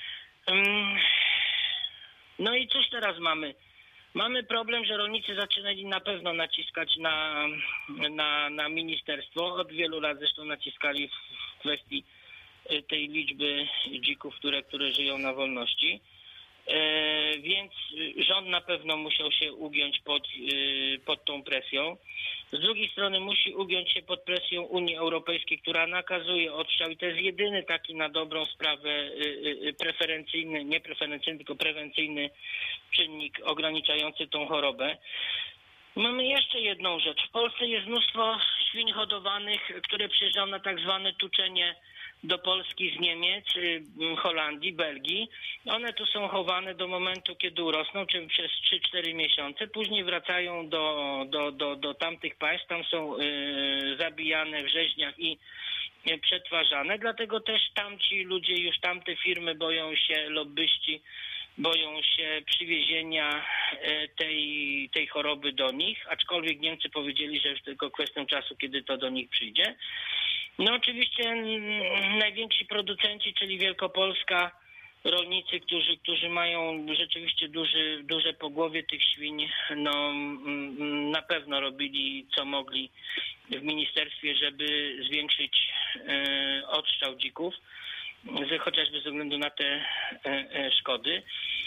No i cóż teraz mamy? Mamy problem, że rolnicy zaczynali na pewno naciskać na, na, na ministerstwo. Od wielu lat zresztą naciskali w kwestii tej liczby dzików, które, które żyją na wolności. E, więc rząd na pewno musiał się ugiąć pod, e, pod tą presją. Z drugiej strony musi ugiąć się pod presją Unii Europejskiej, która nakazuje odstrzał i to jest jedyny taki na dobrą sprawę e, e, preferencyjny, nie preferencyjny, tylko prewencyjny czynnik ograniczający tą chorobę. Mamy jeszcze jedną rzecz. W Polsce jest mnóstwo świń hodowanych, które przyjeżdżają na tak zwane tuczenie do Polski z Niemiec, Holandii, Belgii. One tu są chowane do momentu, kiedy urosną, czyli przez trzy cztery miesiące. Później wracają do, do, do, do tamtych państw. Tam są y, zabijane w rzeźniach i y, przetwarzane. Dlatego też tamci ludzie, już tamte firmy boją się, lobbyści boją się przywiezienia y, tej, tej choroby do nich. Aczkolwiek Niemcy powiedzieli, że już tylko kwestią czasu, kiedy to do nich przyjdzie. No oczywiście najwięksi producenci, czyli Wielkopolska, rolnicy, którzy, którzy mają rzeczywiście duży, duże pogłowie tych świń, no na pewno robili co mogli w ministerstwie, żeby zwiększyć e, odstrzał dzików, chociażby ze względu na te e, e, szkody.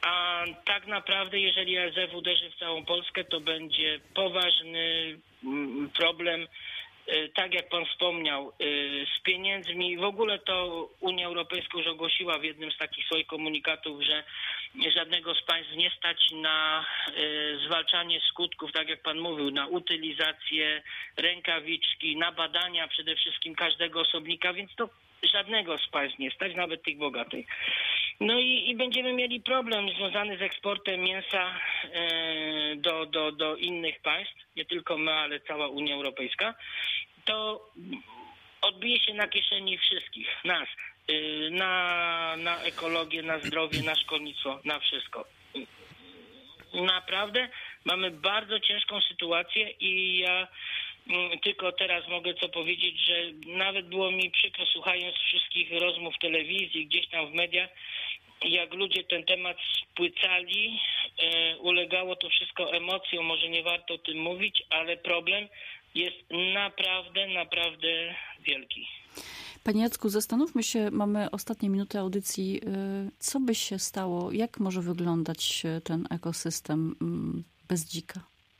a tak naprawdę jeżeli A S F uderzy w całą Polskę, to będzie poważny problem, tak jak pan wspomniał, z pieniędzmi. W ogóle to Unia Europejska już ogłosiła w jednym z takich swoich komunikatów, że żadnego z państw nie stać na zwalczanie skutków, tak jak pan mówił, na utylizację, rękawiczki, na badania przede wszystkim każdego osobnika, więc to żadnego z państw nie stać, nawet tych bogatych. No i, i będziemy mieli problem związany z eksportem mięsa e, do, do, do innych państw, nie tylko my, ale cała Unia Europejska. To odbije się na kieszeni wszystkich, nas, e, na, na ekologię, na zdrowie, na szkolnictwo, na wszystko. Naprawdę mamy bardzo ciężką sytuację i ja tylko teraz mogę co powiedzieć, że nawet było mi przykro, słuchając wszystkich rozmów w telewizji, gdzieś tam w mediach, jak ludzie ten temat spłycali, e, ulegało to wszystko emocjom, może nie warto o tym mówić, ale problem jest naprawdę, naprawdę wielki. Panie Jacku, zastanówmy się, mamy ostatnie minuty audycji, co by się stało, jak może wyglądać ten ekosystem bez dzika?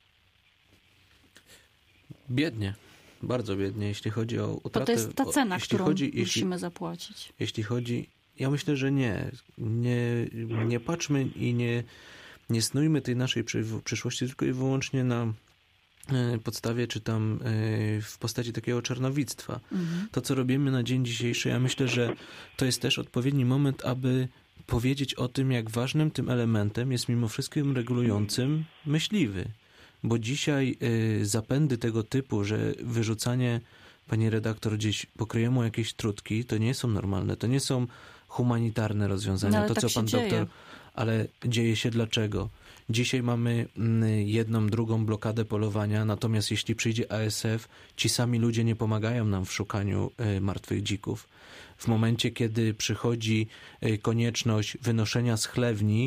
Biednie, bardzo biednie, jeśli chodzi o utratę. To, to jest ta cena, o, którą chodzi, musimy jeśli, zapłacić. Jeśli chodzi, ja myślę, że nie. Nie, nie patrzmy i nie, nie snujmy tej naszej przyszłości tylko i wyłącznie na podstawie, czy tam w postaci takiego czarnowictwa. Mhm. To, co robimy na dzień dzisiejszy, ja myślę, że to jest też odpowiedni moment, aby powiedzieć o tym, jak ważnym tym elementem jest mimo wszystkim regulującym myśliwy. Bo dzisiaj y, zapędy tego typu, że wyrzucanie, pani redaktor, gdzieś po kryjomu jakieś trutki, to nie są normalne, to nie są humanitarne rozwiązania. No, to, tak co pan dzieje. doktor... Ale dzieje się dlaczego? Dzisiaj mamy jedną, drugą blokadę polowania, natomiast jeśli przyjdzie A S F, ci sami ludzie nie pomagają nam w szukaniu y, martwych dzików. W momencie, kiedy przychodzi y, konieczność wynoszenia z chlewni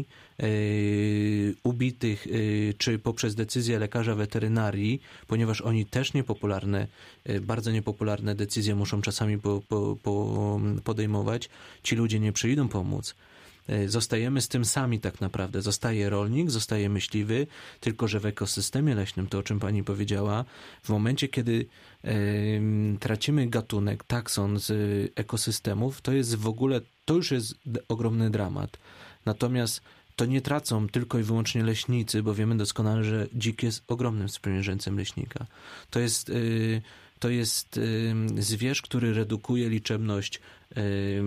y, ubitych, y, czy poprzez decyzję lekarza weterynarii, ponieważ oni też niepopularne, y, bardzo niepopularne decyzje muszą czasami po, po, po podejmować, ci ludzie nie przyjdą pomóc. Zostajemy z tym sami tak naprawdę. Zostaje rolnik, zostaje myśliwy, tylko że w ekosystemie leśnym, to o czym pani powiedziała, w momencie, kiedy e, tracimy gatunek, takson z ekosystemów, to jest w ogóle, to już jest ogromny dramat. Natomiast to nie tracą tylko i wyłącznie leśnicy, bo wiemy doskonale, że dzik jest ogromnym sprzymierzeńcem leśnika. To jest... E, To jest y, zwierz, który redukuje liczebność y,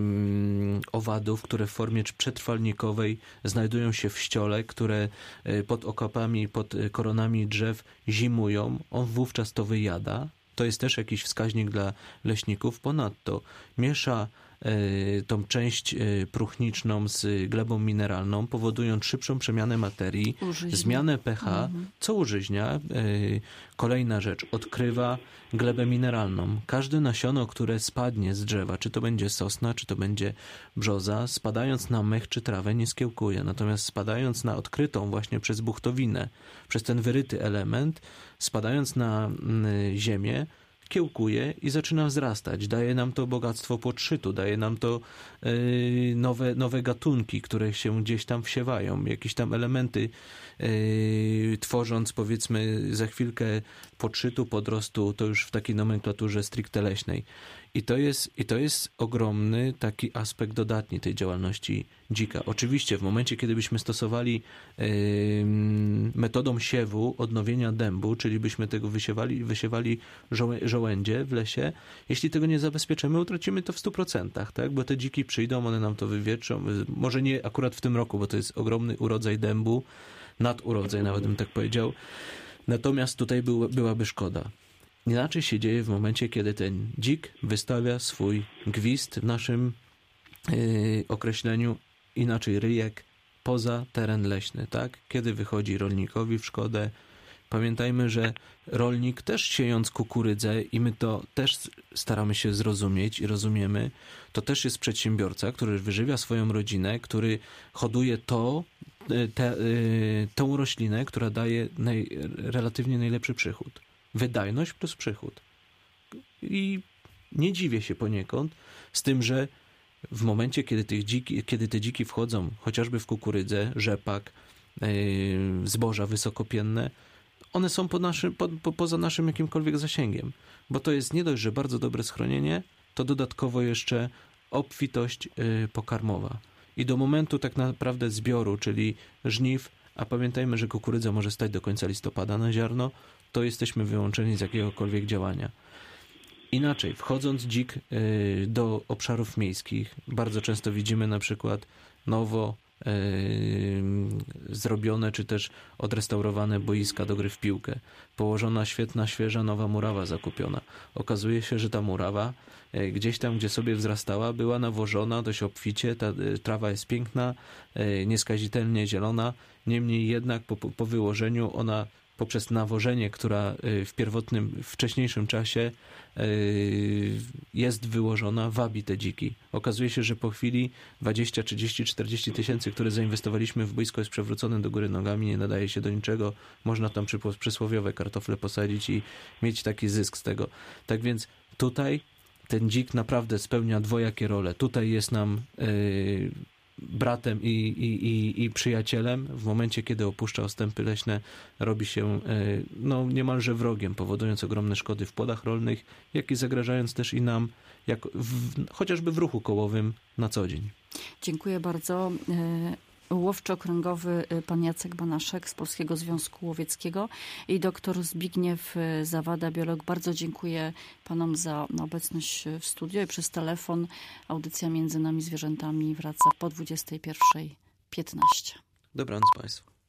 owadów, które w formie przetrwalnikowej znajdują się w ściole, które y, pod okopami, pod koronami drzew zimują. On wówczas to wyjada. To jest też jakiś wskaźnik dla leśników. Ponadto miesza y, tą część y, próchniczną z glebą mineralną, powodując szybszą przemianę materii, użyźnia. Zmianę pH, mhm. co użyźnia. Y, kolejna rzecz, odkrywa glebę mineralną. Każde nasiono, które spadnie z drzewa, czy to będzie sosna, czy to będzie brzoza, spadając na mech czy trawę nie skiełkuje. Natomiast spadając na odkrytą właśnie przez buchtowinę, przez ten wyryty element, spadając na y, ziemię, kiełkuje i zaczyna wzrastać. Daje nam to bogactwo podszytu, daje nam to y, nowe, nowe gatunki, które się gdzieś tam wsiewają, jakieś tam elementy, y, tworząc powiedzmy za chwilkę podszytu, podrostu, to już w takiej nomenklaturze stricte leśnej. I to jest, i to jest ogromny taki aspekt dodatni tej działalności dzika. Oczywiście w momencie, kiedy byśmy stosowali yy, metodą siewu, odnowienia dębu, czyli byśmy tego wysiewali, wysiewali żołę, żołędzie w lesie, jeśli tego nie zabezpieczymy, utracimy to w stu procentach, tak? Bo te dziki przyjdą, one nam to wywietrzą. Może nie akurat w tym roku, bo to jest ogromny urodzaj dębu, nadurodzaj nawet bym tak powiedział. Natomiast tutaj był, byłaby szkoda. Inaczej się dzieje w momencie, kiedy ten dzik wystawia swój gwizd w naszym yy, określeniu, inaczej ryjek, poza teren leśny, tak? Kiedy wychodzi rolnikowi w szkodę. Pamiętajmy, że rolnik też siejąc kukurydzę i my to też staramy się zrozumieć i rozumiemy, to też jest przedsiębiorca, który wyżywia swoją rodzinę, który hoduje to, te, yy, tą roślinę, która daje naj, relatywnie najlepszy przychód. Wydajność plus przychód. I nie dziwię się poniekąd z tym, że w momencie, kiedy, tych dziki, kiedy te dziki wchodzą chociażby w kukurydzę, rzepak, yy, zboża wysokopienne, one są po naszym, po, po, poza naszym jakimkolwiek zasięgiem, bo to jest nie dość, że bardzo dobre schronienie, to dodatkowo jeszcze obfitość yy, pokarmowa. I do momentu tak naprawdę zbioru, czyli żniw, a pamiętajmy, że kukurydza może stać do końca listopada na ziarno, to jesteśmy wyłączeni z jakiegokolwiek działania. Inaczej, wchodząc dzik yy, do obszarów miejskich, bardzo często widzimy na przykład nowo Yy, zrobione czy też odrestaurowane boiska do gry w piłkę. Położona świetna, świeża, nowa murawa zakupiona. Okazuje się, że ta murawa yy, gdzieś tam, gdzie sobie wzrastała, była nawożona dość obficie. Ta yy, trawa jest piękna, yy, nieskazitelnie zielona. Niemniej jednak po, po wyłożeniu ona poprzez nawożenie, która w pierwotnym, wcześniejszym czasie jest wyłożona, wabi te dziki. Okazuje się, że po chwili dwadzieścia, trzydzieści, czterdzieści tysięcy, które zainwestowaliśmy w boisko, jest przewrócone do góry nogami, nie nadaje się do niczego. Można tam przysłowiowe kartofle posadzić i mieć taki zysk z tego. Tak więc tutaj ten dzik naprawdę spełnia dwojakie role. Tutaj jest nam yy, bratem i, i, i, i przyjacielem. W momencie, kiedy opuszcza ostępy leśne, robi się no, niemalże wrogiem, powodując ogromne szkody w płodach rolnych, jak i zagrażając też i nam, jak w, chociażby w ruchu kołowym na co dzień. Dziękuję bardzo. Łowczy okręgowy pan Jacek Banaszek z Polskiego Związku Łowieckiego i doktor Zbigniew Zawada, biolog. Bardzo dziękuję panom za obecność w studio i przez telefon. Audycja Między nami Zwierzętami wraca po dwudziestej pierwszej piętnaście. Dobranoc państwu.